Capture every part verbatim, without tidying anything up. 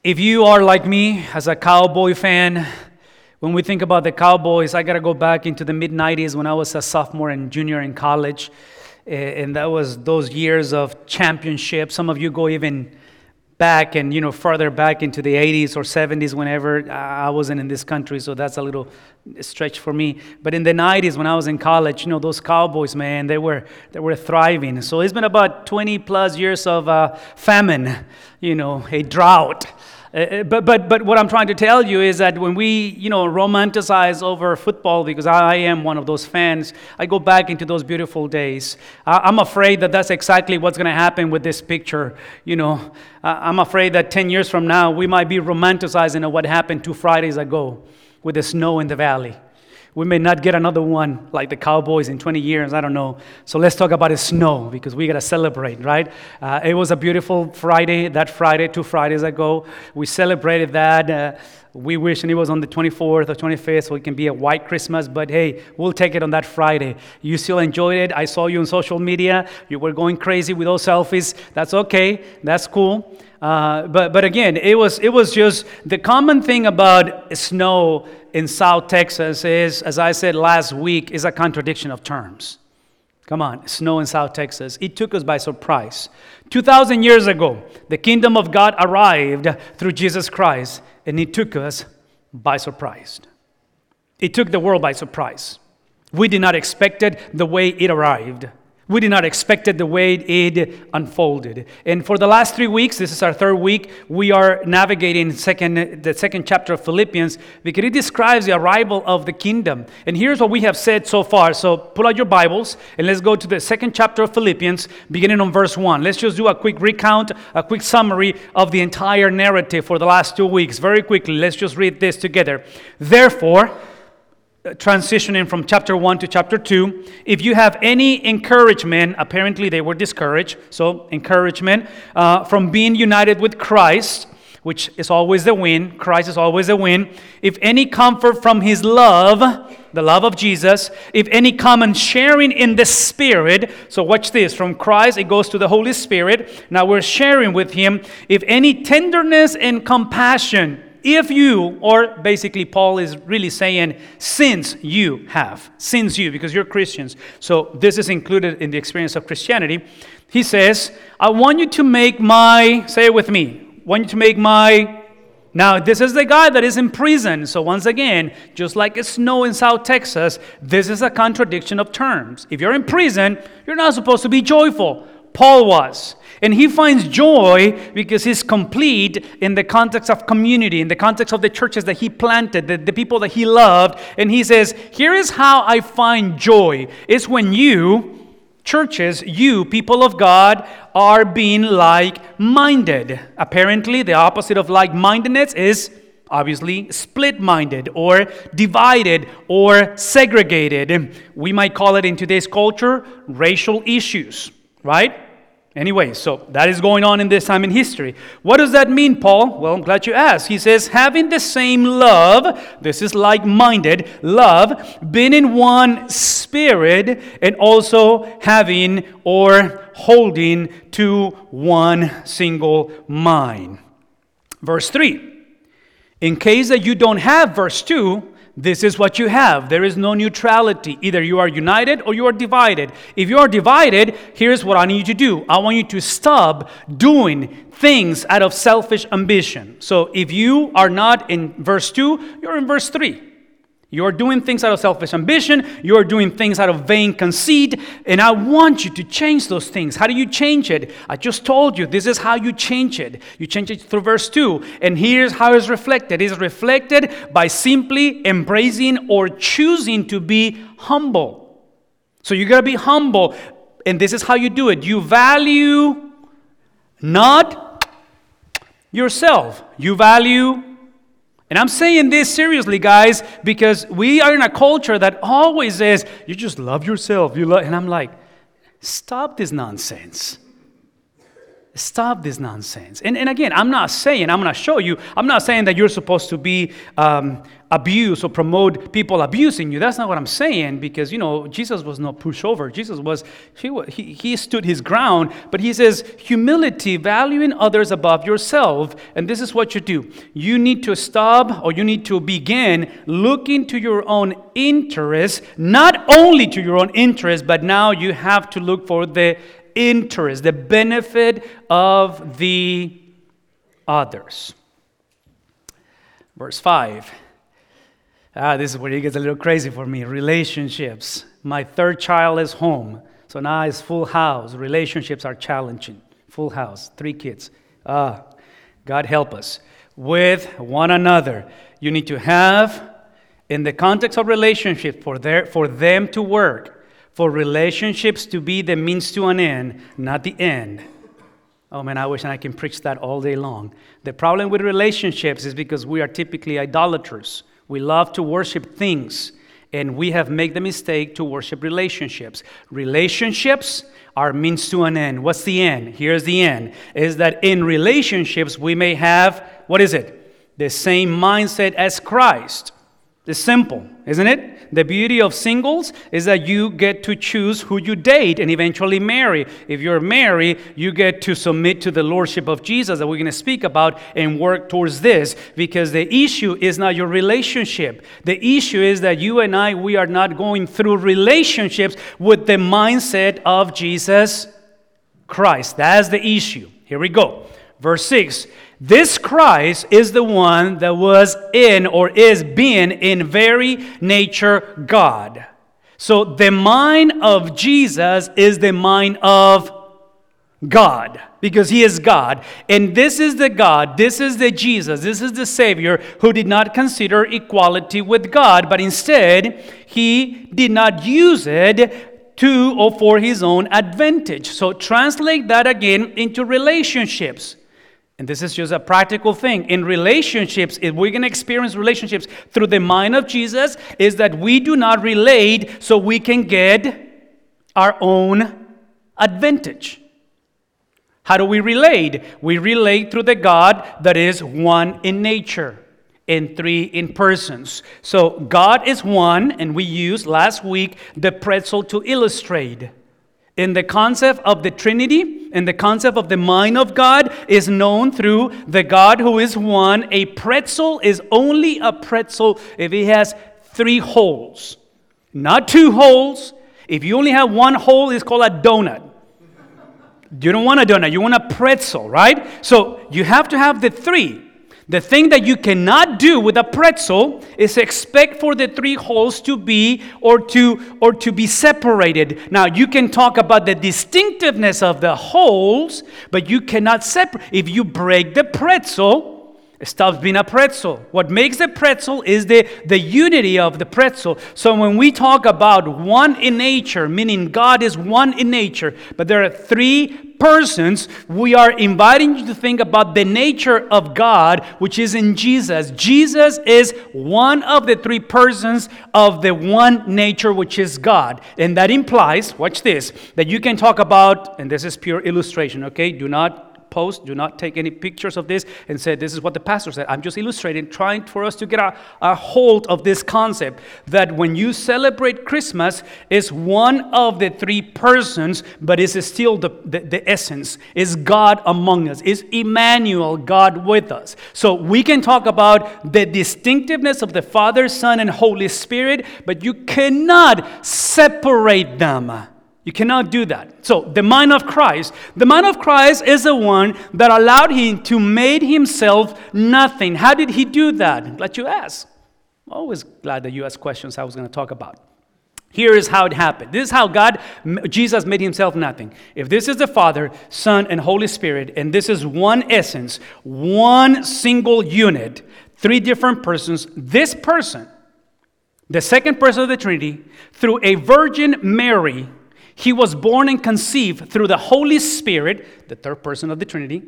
If you are like me, as a Cowboy fan, when we think about the Cowboys, I got to go back into the mid nineties when I was a sophomore and junior in college. And that was those years of championship. Some of you go even back and, you know, further back into the eighties or seventies whenever I wasn't in this country, so that's a little stretch for me. But in the nineties when I was in college, you know, those Cowboys, man, they were they were thriving. So it's been about twenty plus years of uh, famine, you know, a drought. Uh, but but but what I'm trying to tell you is that when we, you know, romanticize over football, because I am one of those fans, I go back into those beautiful days. I, I'm afraid that that's exactly what's going to happen with this picture. You know, uh, I'm afraid that ten years from now, we might be romanticizing what happened two Fridays ago with the snow in the valley. We may not get another one like the Cowboys in twenty years, I don't know. So let's talk about the snow because we got to celebrate, right? Uh, it was a beautiful Friday, that Friday, two Fridays ago. We celebrated that. Uh, we wish it was on the twenty-fourth or twenty-fifth so it can be a white Christmas, but hey, we'll take it on that Friday. You still enjoyed it. I saw you on social media. You were going crazy with those selfies. That's okay. That's cool. Uh, but but again, it was it was just the common thing about snow in South Texas is, as I said last week, is a contradiction of terms. Come on, snow in South Texas. It took us by surprise. two thousand years ago, the kingdom of God arrived through Jesus Christ, and it took us by surprise. It took the world by surprise. We did not expect it the way it arrived. We did not expect it the way it unfolded. And for the last three weeks, this is our third week, we are navigating second, the second chapter of Philippians because it describes the arrival of the kingdom. And here's what we have said so far. So pull out your Bibles and let's go to the second chapter of Philippians, beginning on verse one. Let's just do a quick recount, a quick summary of the entire narrative for the last two weeks. Very quickly, let's just read this together. Therefore, transitioning from chapter one to chapter two, if you have any encouragement, apparently they were discouraged, so encouragement uh, from being united with Christ, which is always the win, Christ is always the win, if any comfort from His love, the love of Jesus, if any common sharing in the Spirit, so watch this, from Christ it goes to the Holy Spirit, now we're sharing with Him, if any tenderness and compassion, if you, or basically Paul is really saying, since you have, since you, because you're Christians. So this is included in the experience of Christianity. He says, I want you to make my, say it with me, I want you to make my, now this is the guy that is in prison. So once again, just like it's snow in South Texas, this is a contradiction of terms. If you're in prison, you're not supposed to be joyful. Paul was. And he finds joy because he's complete in the context of community, in the context of the churches that he planted, the, the people that he loved. And he says, here is how I find joy. It's when you, churches, you, people of God, are being like-minded. Apparently, the opposite of like-mindedness is obviously split-minded or divided or segregated. We might call it in today's culture, racial issues, right? Anyway, so that is going on in this time in history. What does that mean, Paul? Well, I'm glad you asked. He says, having the same love, this is like-minded, love, being in one spirit, and also having or holding to one single mind. Verse three, in case that you don't have verse two, this is what you have. There is no neutrality. Either you are united or you are divided. If you are divided, here's what I need you to do. I want you to stop doing things out of selfish ambition. So if you are not in verse two, you're in verse three. You're doing things out of selfish ambition. You're doing things out of vain conceit. And I want you to change those things. How do you change it? I just told you, this is how you change it. You change it through verse two. And here's how it's reflected. It's reflected by simply embracing or choosing to be humble. So you got to be humble. And this is how you do it. You value not yourself. You value. And I'm saying this seriously, guys, because we are in a culture that always says, you just love yourself. You love, and I'm like, stop this nonsense. Stop this nonsense. And, and again, I'm not saying, I'm going to show you, I'm not saying that you're supposed to be um, abused or promote people abusing you. That's not what I'm saying, because, you know, Jesus was no pushover. Jesus was, he, he, he stood his ground, but he says, humility, valuing others above yourself. And this is what you do. You need to stop, or you need to begin looking to your own interest, not only to your own interest, but now you have to look for the interest, the benefit of the others. Verse five. Ah, this is where it gets a little crazy for me. Relationships. My third child is home. So now it's full house. Relationships are challenging. Full house. Three kids. Ah, God help us. With one another. You need to have, in the context of relationships, for their, for them to work, for relationships to be the means to an end, not the end. Oh man, I wish I can preach that all day long. The problem with relationships is because we are typically idolaters. We love to worship things, and we have made the mistake to worship relationships. Relationships are means to an end. What's the end? Here's the end. Is that in relationships we may have, what is it? The same mindset as Christ. It's simple, isn't it? The beauty of singles is that you get to choose who you date and eventually marry. If you're married, you get to submit to the lordship of Jesus that we're going to speak about and work towards this, because the issue is not your relationship. The issue is that you and I, we are not going through relationships with the mindset of Jesus Christ. That's the issue. Here we go. Verse six. This Christ is the one that was in, or is being in very nature, God. So the mind of Jesus is the mind of God, because he is God. And this is the God, this is the Jesus, this is the Savior who did not consider equality with God, but instead he did not use it to or for his own advantage. So translate that again into relationships. And this is just a practical thing. In relationships, if we're going to experience relationships through the mind of Jesus, is that we do not relate so we can get our own advantage. How do we relate? We relate through the God that is one in nature and three in persons. So God is one, and we used last week the pretzel to illustrate. In the concept of the Trinity, and the concept of the mind of God is known through the God who is one. A pretzel is only a pretzel if it has three holes, not two holes. If you only have one hole, it's called a donut. You don't want a donut, you want a pretzel, right? So you have to have the three. The thing that you cannot do with a pretzel is expect for the three holes to be or to or to be separated. Now, you can talk about the distinctiveness of the holes, but you cannot separate. If you break the pretzel, it stops being a pretzel. What makes the pretzel is the, the unity of the pretzel. So when we talk about one in nature, meaning God is one in nature, but there are three persons, we are inviting you to think about the nature of God, which is in Jesus. Jesus is one of the three persons of the one nature, which is God. And that implies, watch this, that you can talk about, and this is pure illustration, okay? Do not post, do not take any pictures of this and say, this is what the pastor said. I'm just illustrating, trying for us to get a, a hold of this concept that when you celebrate Christmas, it's one of the three persons, but it's still the, the, the essence. Is God among us. Is Emmanuel, God with us. So we can talk about the distinctiveness of the Father, Son, and Holy Spirit, but you cannot separate them. You cannot do that. So the mind of Christ, the mind of Christ is the one that allowed him to make himself nothing. How did he do that? I'm glad you asked. I'm always glad that you ask questions I was going to talk about. Here is how it happened. This is how God, Jesus made himself nothing. If this is the Father, Son, and Holy Spirit, and this is one essence, one single unit, three different persons, this person, the second person of the Trinity, through a Virgin Mary, he was born and conceived through the Holy Spirit, the third person of the Trinity.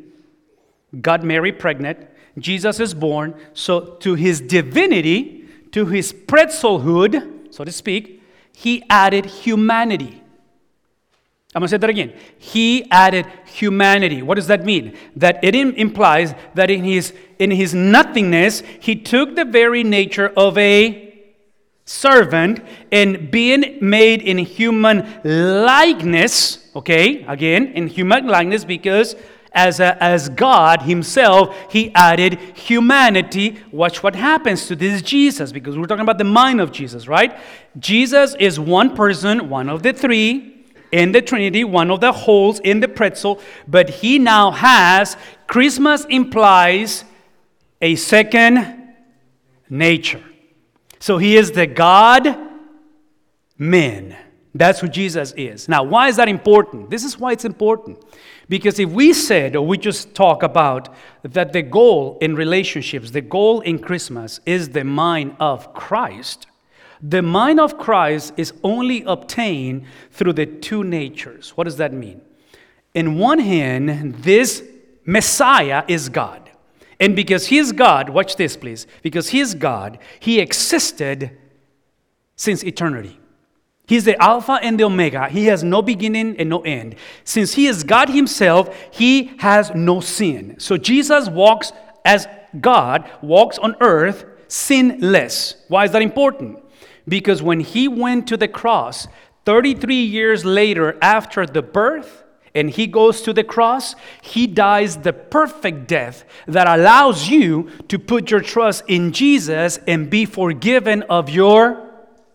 God Mary pregnant. Jesus is born. So to his divinity, to his pretzelhood, so to speak, he added humanity. I'm going to say that again. He added humanity. What does that mean? That it im- implies that in his, in his nothingness, he took the very nature of a servant, and being made in human likeness, okay, again, in human likeness, because as, a, as God himself, he added humanity. Watch what happens to this Jesus, because we're talking about the mind of Jesus, right? Jesus is one person, one of the three, in the Trinity, one of the holes in the pretzel, but he now has, Christmas implies a second nature. So he is the God-man. That's who Jesus is. Now, why is that important? This is why it's important. Because if we said, or we just talk about that the goal in relationships, the goal in Christmas is the mind of Christ, the mind of Christ is only obtained through the two natures. What does that mean? In one hand, this Messiah is God. And because he is God, watch this please, because he is God, he existed since eternity. He's the Alpha and the Omega. He has no beginning and no end. Since he is God himself, he has no sin. So Jesus walks as God, walks on earth sinless. Why is that important? Because when he went to the cross, thirty-three years later after the birth, and he goes to the cross, he dies the perfect death that allows you to put your trust in Jesus and be forgiven of your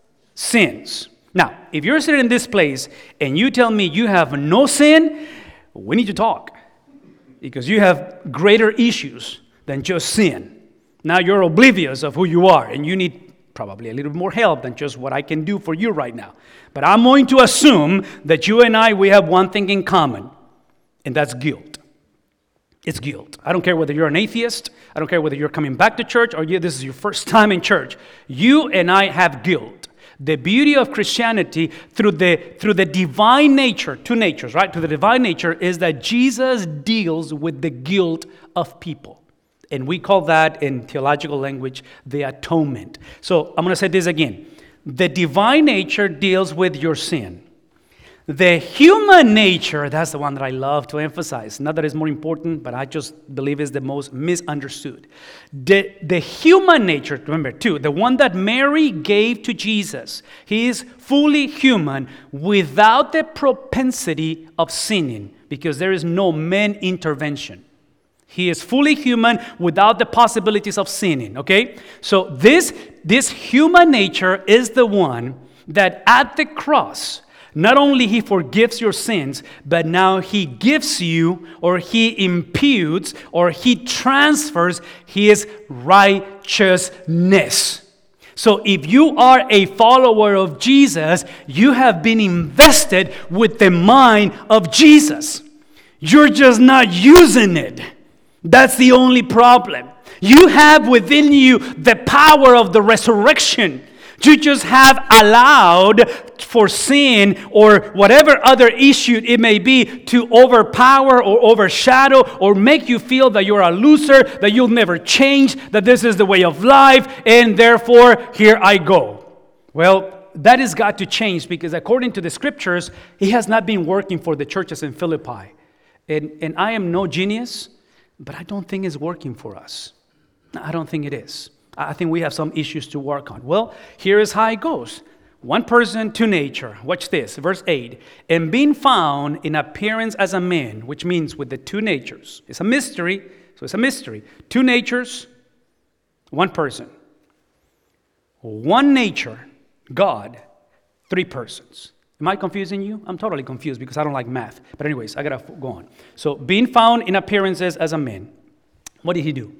sins. Now, if you're sitting in this place and you tell me you have no sin, we need to talk, because you have greater issues than just sin. Now you're oblivious of who you are, and you need probably a little more help than just what I can do for you right now. But I'm going to assume that you and I, we have one thing in common, and that's guilt. It's guilt. I don't care whether you're an atheist. I don't care whether you're coming back to church or you, this is your first time in church. You and I have guilt. The beauty of Christianity through the, through the divine nature, two natures, right? Through the divine nature is that Jesus deals with the guilt of people. And we call that, in theological language, the atonement. So I'm going to say this again. The divine nature deals with your sin. The human nature, that's the one that I love to emphasize. Not that it's more important, but I just believe is the most misunderstood. The, the human nature, remember too, the one that Mary gave to Jesus, he is fully human without the propensity of sinning, because there is no man intervention. He is fully human without the possibilities of sinning, okay? So this, this human nature is the one that at the cross, not only he forgives your sins, but now he gives you, or he imputes, or he transfers his righteousness. So if you are a follower of Jesus, you have been invested with the mind of Jesus. You're just not using it. That's the only problem. You have within you the power of the resurrection. You just have allowed for sin or whatever other issue it may be to overpower or overshadow or make you feel that you're a loser, that you'll never change, that this is the way of life, and therefore, here I go. Well, that has got to change, because according to the scriptures, he has not been working for the churches in Philippi. And, and I am no genius, but I don't think it's working for us. I don't think it is. I think we have some issues to work on. Well, here is how it goes. One person, two nature. Watch this, verse eight. And being found in appearance as a man, which means with the two natures. It's a mystery, so it's a mystery. Two natures, one person. One nature, God, three persons. Am I confusing you? I'm totally confused because I don't like math. But anyways, I got to go on. So being found in appearances as a man. What did he do?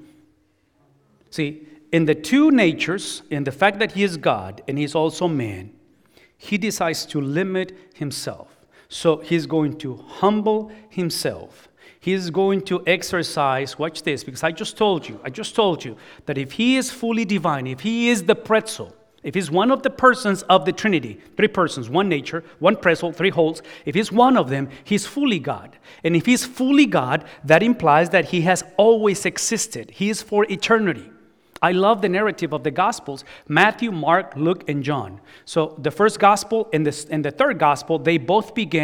See, in the two natures, in the fact that he is God and he's also man, he decides to limit himself. So he's going to humble himself. He's going to exercise, watch this, because I just told you, I just told you that if he is fully divine, if he is the pretzel, if he's one of the persons of the Trinity, three persons, one nature, one pretzel, three holes, if he's one of them, he's fully God. And if he's fully God, that implies that he has always existed. He is for eternity. I love the narrative of the Gospels, Matthew, Mark, Luke, and John. So the first Gospel and the, and the third Gospel, they both begin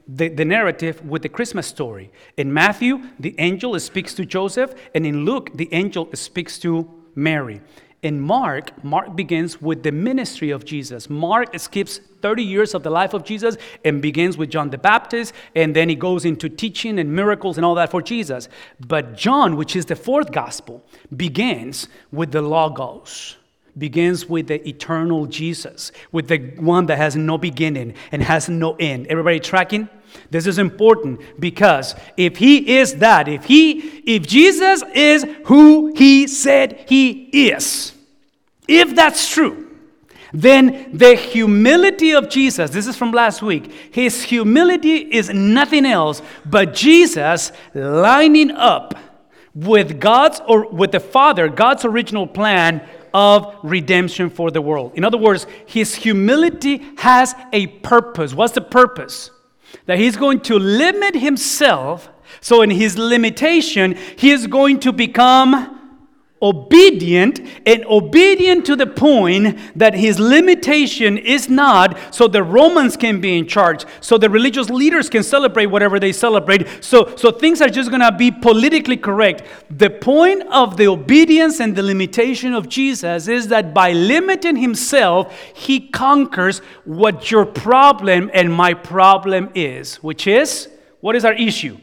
the, the narrative with the Christmas story. In Matthew, the angel speaks to Joseph, and in Luke, the angel speaks to Mary. In Mark, Mark begins with the ministry of Jesus. Mark skips thirty years of the life of Jesus and begins with John the Baptist, and then he goes into teaching and miracles and all that for Jesus. But John, which is the fourth gospel, begins with the Logos, begins with the eternal Jesus, with the one that has no beginning and has no end. Everybody tracking? This is important because if he is that, if he, if Jesus is who he said he is, if that's true, then the humility of Jesus, this is from last week, his humility is nothing else but Jesus lining up with God's, or with the Father, God's original plan of redemption for the world. In other words, his humility has a purpose. What's the purpose? That he's going to limit himself, so in his limitation, he is going to become obedient, and obedient to the point that his limitation is not so the Romans can be in charge, so the religious leaders can celebrate whatever they celebrate, so, so things are just going to be politically correct. The point of the obedience and the limitation of Jesus is that by limiting himself, he conquers what your problem and my problem is, which is, what is our issue?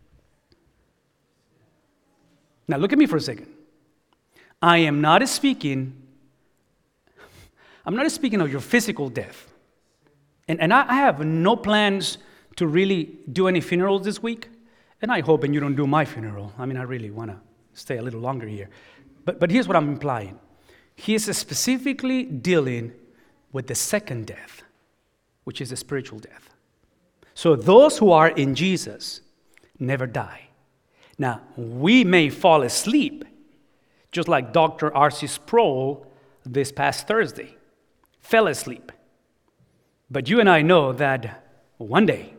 Now look at me for a second. I am not speaking, I'm not speaking of your physical death. And, and I, I have no plans to really do any funerals this week. And I hope and you don't do my funeral. I mean, I really want to stay a little longer here. But, but here's what I'm implying. He is specifically dealing with the second death, which is the spiritual death. So those who are in Jesus never die. Now, we may fall asleep, just like Doctor R C Sproul this past Thursday fell asleep. But you and I know that one day,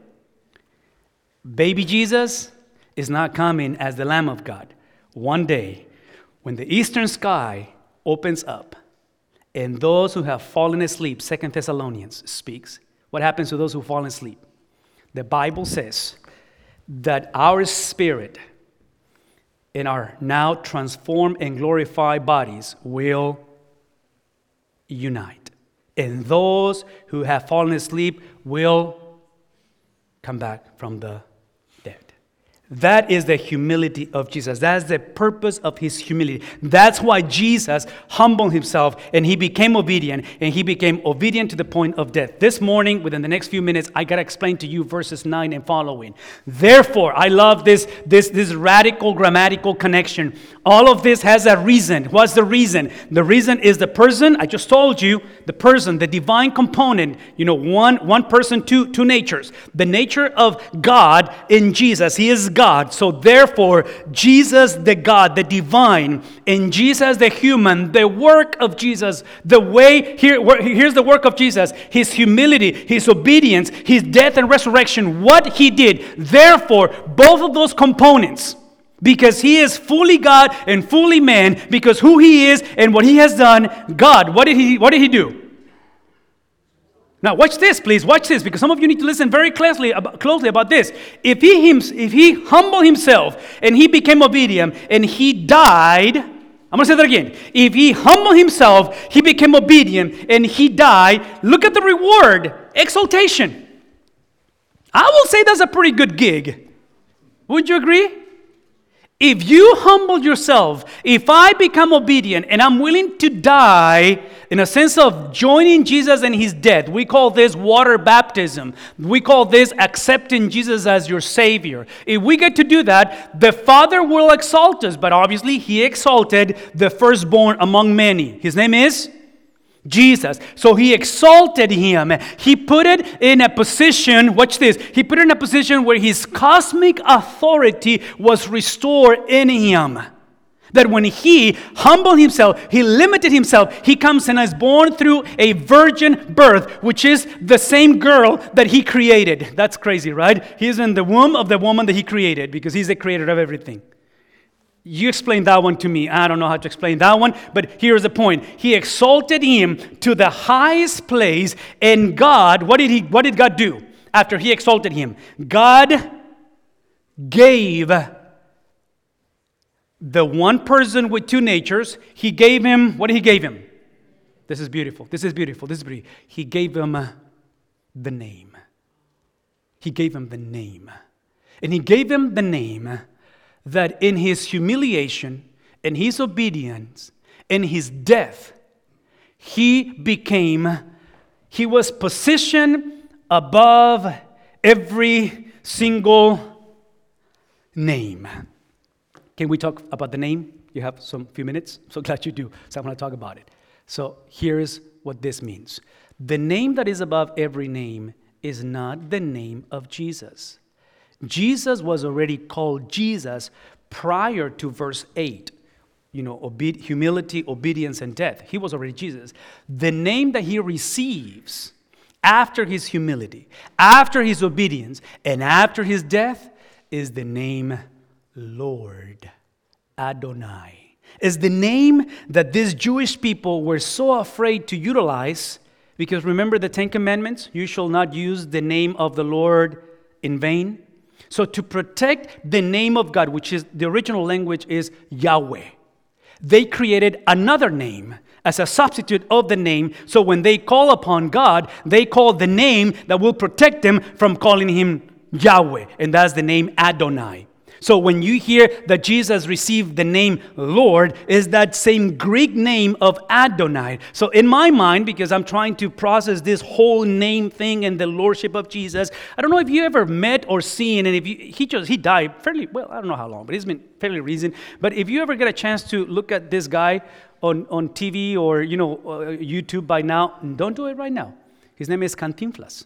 baby Jesus is not coming as the Lamb of God. One day, when the eastern sky opens up, and those who have fallen asleep, Second Thessalonians speaks, what happens to those who fall asleep? The Bible says that our spirit in our now transformed and glorified bodies will unite. And those who have fallen asleep will come back from the dead. That is the humility of Jesus. That is the purpose of his humility. That's why Jesus humbled himself and he became obedient, and he became obedient to the point of death. This morning, within the next few minutes, I got to explain to you verses nine and following. Therefore, I love this, this, this radical grammatical connection. All of this has a reason. What's the reason? The reason is the person. I just told you, the person, the divine component. You know, one, one person, two, two natures. The nature of God in Jesus. He is God. So therefore, Jesus the God, the divine, and Jesus the human, the work of Jesus, the way, here, here's the work of Jesus, his humility, his obedience, his death and resurrection, what he did. Therefore, both of those components, because he is fully God and fully man, because who he is and what he has done, God, what did he, what did he do? Now, watch this, please. Watch this, because some of you need to listen very closely about, closely about this. If he, if he humbled himself and he became obedient and he died, I'm going to say that again. If he humbled himself, he became obedient, and he died, look at the reward, exaltation. I will say that's a pretty good gig. Would you agree? If you humble yourself, if I become obedient and I'm willing to die in a sense of joining Jesus in his death, we call this water baptism. We call this accepting Jesus as your Savior. If we get to do that, the Father will exalt us. But obviously, he exalted the firstborn among many. His name is Jesus. So he exalted him. He put it in a position, watch this, he put it in a position where his cosmic authority was restored in him. That when he humbled himself, he limited himself, he comes and is born through a virgin birth, which is the same girl that he created. That's crazy, right? He's in the womb of the woman that he created, because he's the creator of everything. You explain that one to me. I don't know how to explain that one, but here's the point. He exalted him to the highest place, and God, what did he? What did God do? after he exalted him. God gave the one person with two natures, he gave him, what did he give him? This is beautiful. This is beautiful. This is beautiful. He gave him the name. He gave him the name. And he gave him the name that in his humiliation, in his obedience, in his death, he became, he was positioned above every single name. Can we talk about the name? You have some few minutes? So glad you do. So I want to talk about it. So here's what this means. The name that is above every name is not the name of Jesus. Jesus was already called Jesus prior to verse eight. You know, obe- humility, obedience, and death. He was already Jesus. The name that he receives after his humility, after his obedience, and after his death is the name Lord. Adonai is the name that these Jewish people were so afraid to utilize, because remember the Ten Commandments? You shall not use the name of the Lord in vain. So to protect the name of God, which is the original language is Yahweh, they created another name as a substitute of the name. So when they call upon God, they call the name that will protect them from calling him Yahweh. And that's the name Adonai. So when you hear that Jesus received the name Lord, is that same Greek name of Adonai. So in my mind, because I'm trying to process this whole name thing and the lordship of Jesus, I don't know if you ever met or seen, and if you, he just he died fairly well, I don't know how long, but it's been fairly recent. But if you ever get a chance to look at this guy on, on T V or you know uh, YouTube by now, don't do it right now. His name is Cantinflas.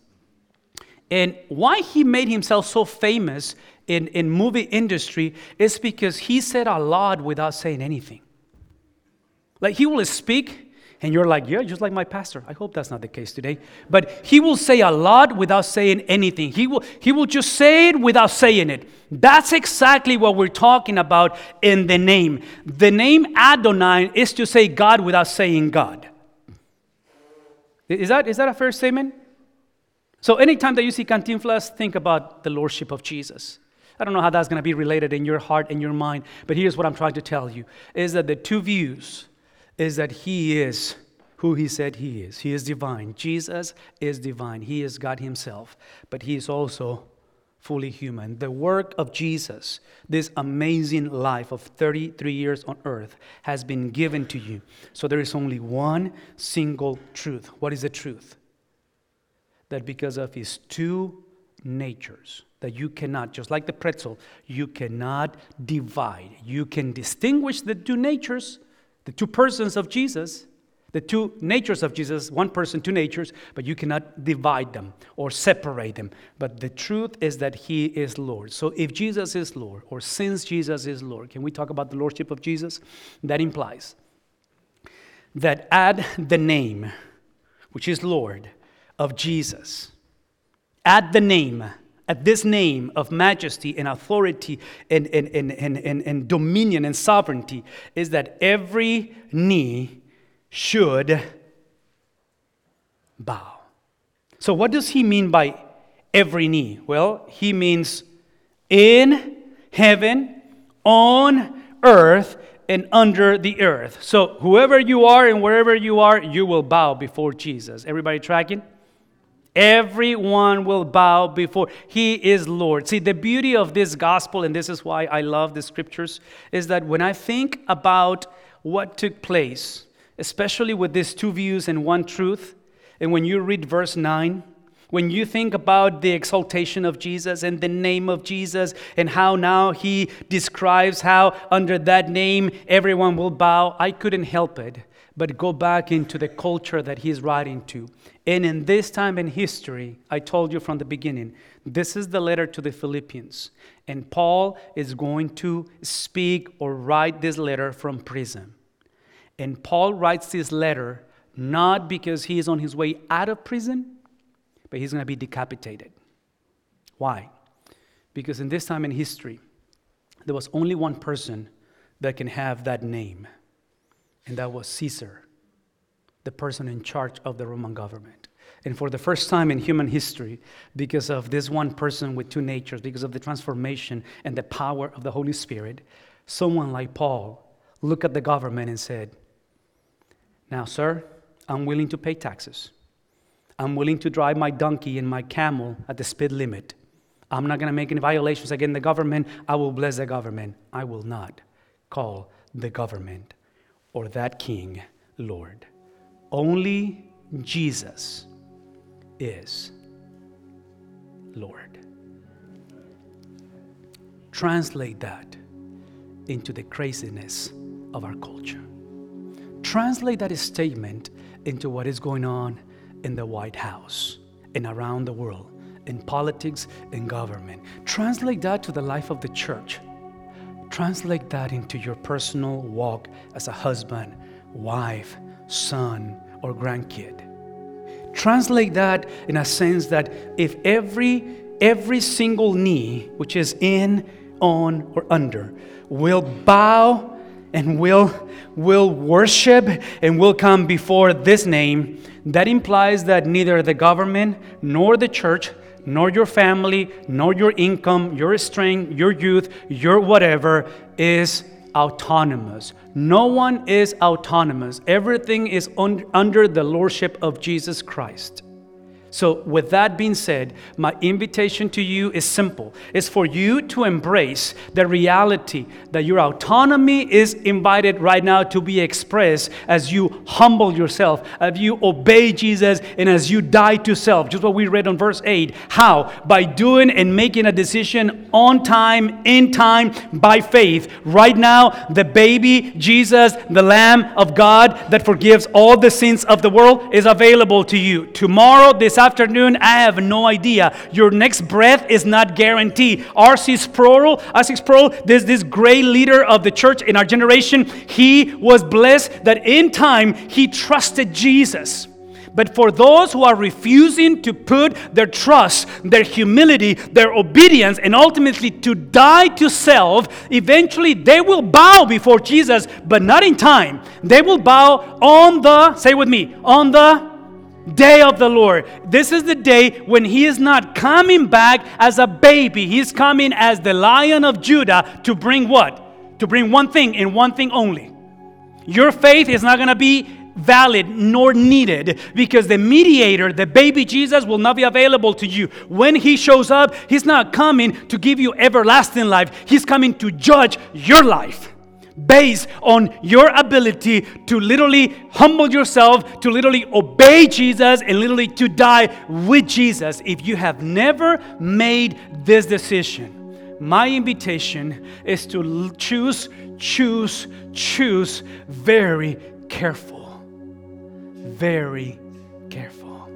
And why he made himself so famous in, in movie industry is because he said a lot without saying anything. Like he will speak and you're like, yeah, just like my pastor. I hope that's not the case today. But he will say a lot without saying anything. He will, he will just say it without saying it. That's exactly what we're talking about in the name. The name Adonai is to say God without saying God. Is that, is that a fair statement? So anytime that you see Cantinflas, think about the lordship of Jesus. I don't know how that's going to be related in your heart and your mind, but here's what I'm trying to tell you, is that the two views is that he is who he said he is. He is divine. Jesus is divine. He is God himself, but he is also fully human. The work of Jesus, this amazing life of thirty-three years on earth, has been given to you. So there is only one single truth. What is the truth? That because of his two natures, that you cannot, just like the pretzel, you cannot divide. You can distinguish the two natures, the two persons of Jesus, the two natures of Jesus, one person, two natures, but you cannot divide them or separate them. But the truth is that he is Lord. So if Jesus is Lord, or since Jesus is Lord, can we talk about the lordship of Jesus? That implies that at the name, which is Lord, of Jesus, at the name, at this name of majesty and authority and, and, and, and, and, and dominion and sovereignty, is that every knee should bow. So what does he mean by every knee? Well, he means in heaven, on earth, and under the earth. So whoever you are and wherever you are, you will bow before Jesus. Everybody tracking? Everyone will bow before. He is Lord. See, the beauty of this gospel, and this is why I love the scriptures, is that when I think about what took place, especially with these two views and one truth, and when you read verse nine, when you think about the exaltation of Jesus and the name of Jesus and how now he describes how under that name everyone will bow, I couldn't help it but go back into the culture that he's writing to. And in this time in history, I told you from the beginning, this is the letter to the Philippians. And Paul is going to speak or write this letter from prison. And Paul writes this letter not because he is on his way out of prison, but he's going to be decapitated. Why? Because in this time in history, there was only one person that can have that name. And that was Caesar, the person in charge of the Roman government. And for the first time in human history, because of this one person with two natures, because of the transformation and the power of the Holy Spirit, someone like Paul looked at the government and said, now, sir, I'm willing to pay taxes. I'm willing to drive my donkey and my camel at the speed limit. I'm not going to make any violations against the government. I will bless the government. I will not call the government or that king Lord. Only Jesus is Lord. Translate that into the craziness of our culture. Translate that statement into what is going on in the White House and around the world, in politics and government. Translate that to the life of the church. Translate that into your personal walk as a husband, wife, son, or grandkid. Translate that in a sense that if every every single knee, which is in, on, or under, will bow and will will worship and will come before this name, that implies that neither the government nor the church nor your family nor your income, your strength, your youth, your whatever is autonomous. No one is autonomous. Everything is un- under the lordship of Jesus Christ. So with that being said, my invitation to you is simple. It's for you to embrace the reality that your autonomy is invited right now to be expressed as you humble yourself, as you obey Jesus, and as you die to self. Just what we read on verse eight. How? By doing and making a decision on time, in time, by faith. Right now, the baby Jesus, the Lamb of God that forgives all the sins of the world, is available to you. Tomorrow, this afternoon, I have no idea. Your next breath is not guaranteed. R C Sproul, R C Sproul, this, this great leader of the church in our generation, he was blessed that in time he trusted Jesus. But for those who are refusing to put their trust, their humility, their obedience, and ultimately to die to self, eventually they will bow before Jesus, but not in time. They will bow on the, say with me, on the day of the Lord. This is the day when he is not coming back as a baby. He is coming as the Lion of Judah to bring what? To bring one thing and one thing only. Your faith is not going to be valid nor needed because the mediator, the baby Jesus, will not be available to you. When he shows up, he's not coming to give you everlasting life. He's coming to judge your life based on your ability to literally humble yourself, to literally obey Jesus, and literally to die with Jesus. If you have never made this decision, my invitation is to choose, choose, choose very careful. Very careful.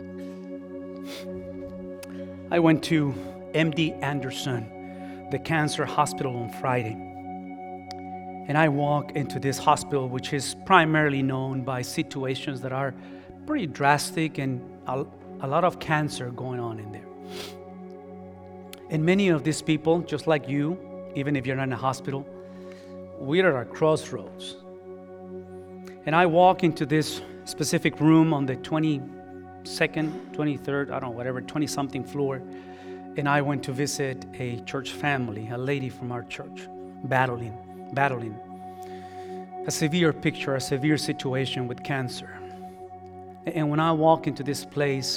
I went to M D Anderson, the cancer hospital, on Friday. And I walk into this hospital, which is primarily known by situations that are pretty drastic and a, a lot of cancer going on in there. And many of these people, just like you, even if you're not in a hospital, we're at a crossroads. And I walk into this specific room on the twenty-second, twenty-third, I don't know, whatever, twenty-something floor. And I went to visit a church family, a lady from our church, battling. battling a severe picture, a severe situation with cancer. And when I walk into this place,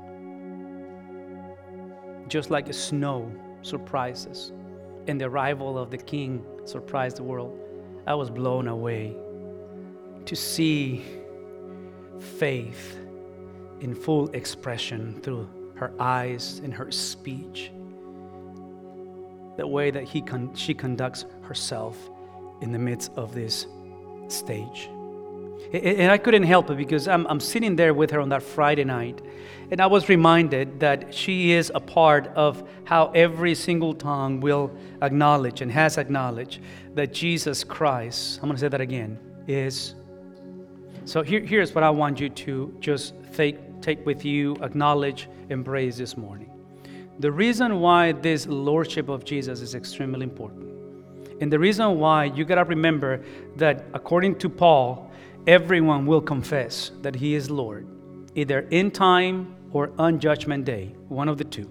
just like snow surprises and the arrival of the King surprised the world, I was blown away to see faith in full expression through her eyes and her speech, the way that he con- she conducts herself in the midst of this stage. And I couldn't help it because I'm, I'm sitting there with her on that Friday night, and I was reminded that she is a part of how every single tongue will acknowledge and has acknowledged that Jesus Christ, I'm going to say that again, is. So here, here's what I want you to just take, take with you, acknowledge, embrace this morning. The reason why this lordship of Jesus is extremely important. And the reason why you got to remember that according to Paul, everyone will confess that he is Lord, either in time or on Judgment Day, one of the two,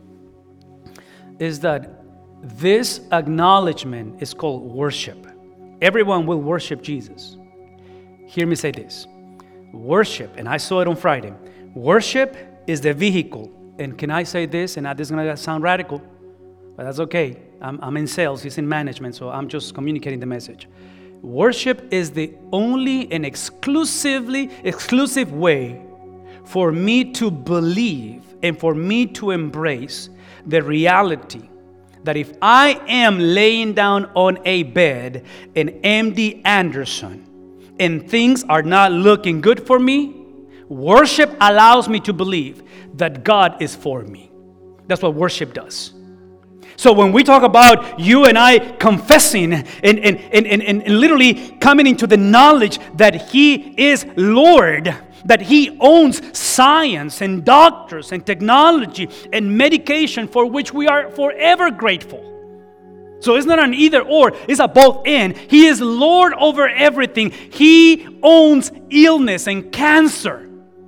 is that this acknowledgement is called worship. Everyone will worship Jesus. Hear me say this. Worship, and I saw it on Friday, worship is the vehicle. And can I say this, and this is going to sound radical, but that's okay. I'm, I'm in sales, he's in management, so I'm just communicating the message. Worship is the only and exclusively, exclusive way for me to believe and for me to embrace the reality that if I am laying down on a bed in M D Anderson and things are not looking good for me, worship allows me to believe that God is for me. That's what worship does. So when we talk about you and I confessing and, and, and, and, and literally coming into the knowledge that He is Lord, that He owns science and doctors and technology and medication for which we are forever grateful. So it's not an either or, it's a both and. He is Lord over everything. He owns illness and cancer.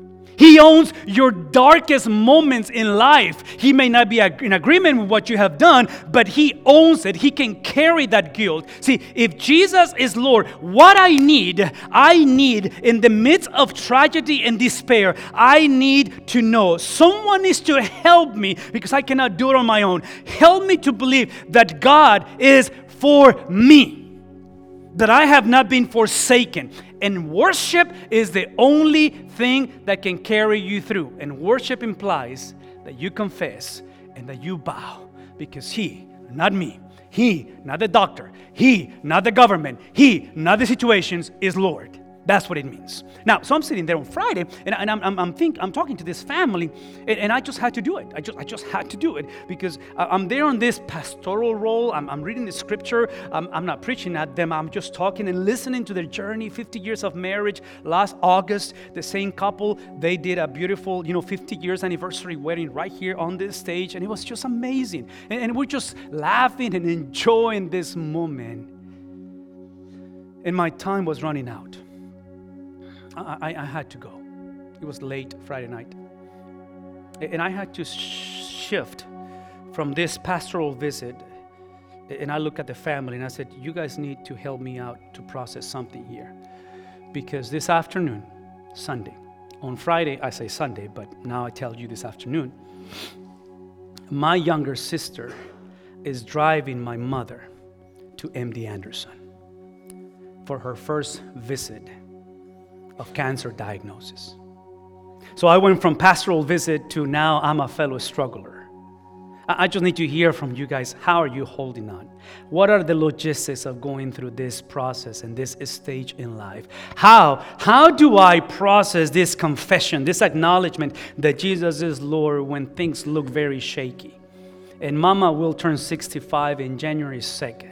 He owns your darkest moments in life. He may not be in agreement with what you have done, but He owns it. He can carry that guilt. See, if Jesus is Lord, what I need, I need in the midst of tragedy and despair, I need to know someone needs to help me because I cannot do it on my own. Help me to believe that God is for me, that I have not been forsaken. And worship is the only thing that can carry you through. And worship implies that you confess and that you bow because He, not me, He, not the doctor, He, not the government, He, not the situations, is Lord. That's what it means. Now, so I'm sitting there on Friday, and, and I'm, I'm, I'm, think, I'm talking to this family, and, and I just had to do it. I just, I just had to do it because I'm there on this pastoral role. I'm, I'm reading the scripture. I'm, I'm not preaching at them. I'm just talking and listening to their journey. fifty years of marriage. Last August, the same couple, they did a beautiful, you know, fifty years anniversary wedding right here on this stage, and it was just amazing. And, and we're just laughing and enjoying this moment. And my time was running out. I, I had to go. It was late Friday night. And I had to shift from this pastoral visit. And I looked at the family and I said, you guys need to help me out to process something here. Because this afternoon, Sunday, on Friday, I say Sunday, but now I tell you this afternoon, my younger sister is driving my mother to M D Anderson for her first visit of cancer diagnosis. So I went from pastoral visit to now I'm a fellow struggler. I just need to hear from you guys. How are you holding on? What are the logistics of going through this process and this stage in life? How? How do I process this confession, this acknowledgement that Jesus is Lord when things look very shaky? And Mama will turn sixty-five in January second.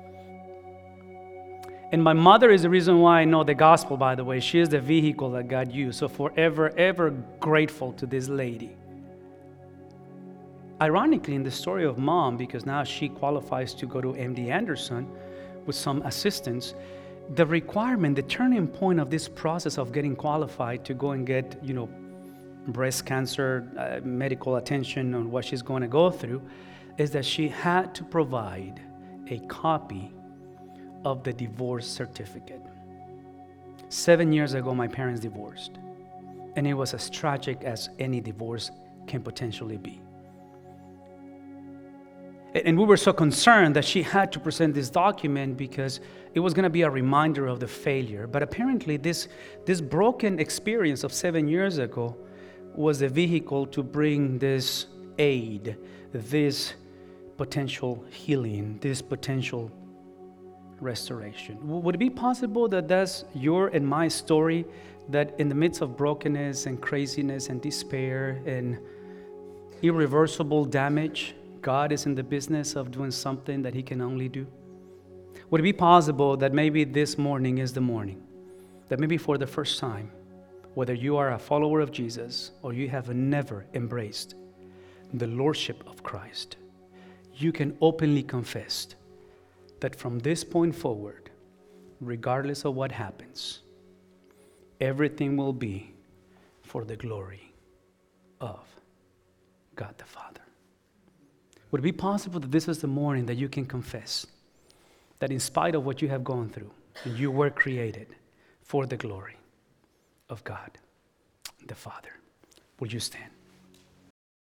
And my mother is the reason why I know the gospel, by the way. She is the vehicle that God used. So forever, ever grateful to this lady. Ironically, in the story of Mom, because now she qualifies to go to M D Anderson with some assistance, the requirement, the turning point of this process of getting qualified to go and get, you know, breast cancer uh, medical attention on what she's going to go through, is that she had to provide a copy of the divorce certificate. Seven years ago, my parents divorced, and it was as tragic as any divorce can potentially be. And we were so concerned that she had to present this document because it was going to be a reminder of the failure. But apparently, this, this broken experience of seven years ago was the vehicle to bring this aid, this potential healing, this potential restoration. Would it be possible that that's your and my story, that in the midst of brokenness and craziness and despair and irreversible damage, God is in the business of doing something that He can only do? Would it be possible that maybe this morning is the morning, that maybe for the first time, whether you are a follower of Jesus or you have never embraced the Lordship of Christ, you can openly confess that from this point forward, regardless of what happens, everything will be for the glory of God the Father. Would it be possible that this is the morning that you can confess that in spite of what you have gone through, you were created for the glory of God the Father? Will you stand?